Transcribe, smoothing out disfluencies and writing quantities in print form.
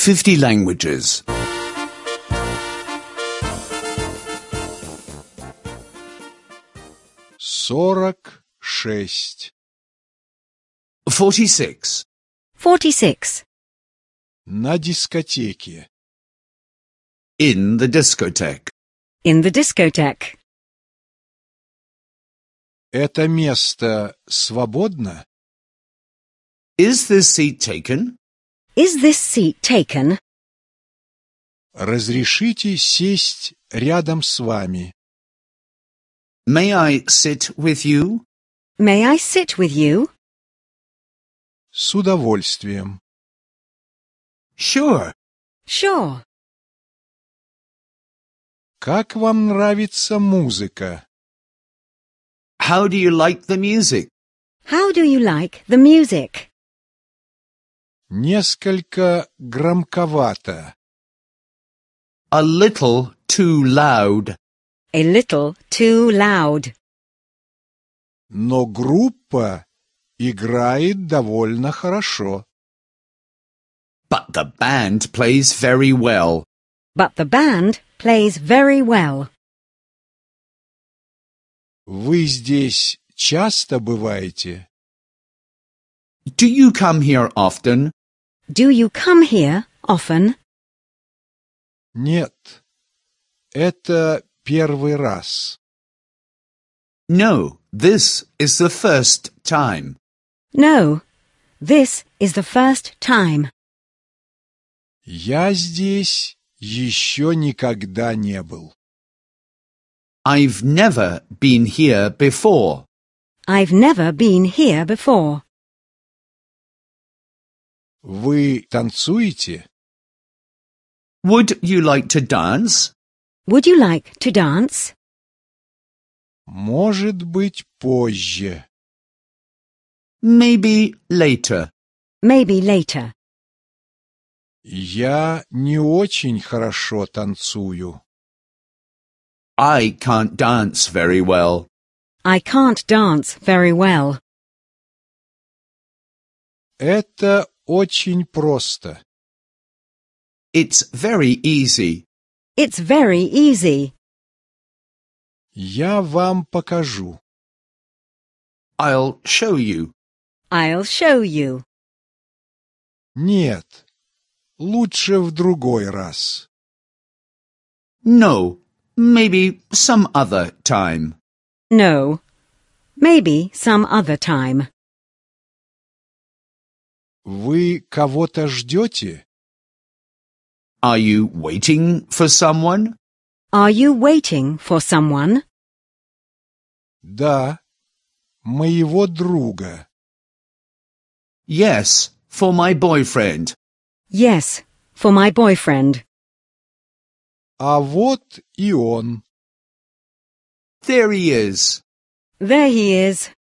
50 languages. 46. 46. 46. На дискотеке. In the discotheque. In the discotheque. Это место свободно? Is this seat taken? Is this seat taken? Разрешите сесть рядом с вами? May I sit with you? May I sit with you? С удовольствием. Sure. Sure. Как вам нравится музыка? How do you like the music? How do you like the music? Несколько громковато. A little too loud. A little too loud. Но группа играет довольно хорошо. But the band plays very well. But the band plays very well. Вы здесь часто бываете? Do you come here often? Do you come here often? Нет. Это первый раз. No, this is the first time. No, this is the first time. Я здесь еще никогда не был. I've never been here before. I've never been here before. Вы танцуете? Would you like to dance? Would you like to dance? Может быть, позже. Maybe later. Maybe later. Я не очень хорошо танцую. I can't dance very well. I can't dance very well. Это очень просто. It's very easy. It's very easy. Я вам покажу. I'll show you. I'll show you. Нет, лучше в другой раз. No, maybe some other time. No, maybe some other time. Вы кого-то ждете? Are you waiting for someone? Are you waiting for someone? Да, моего друга. Yes, for my boyfriend. Yes, for my boyfriend. А вот и он. There he is. There he is.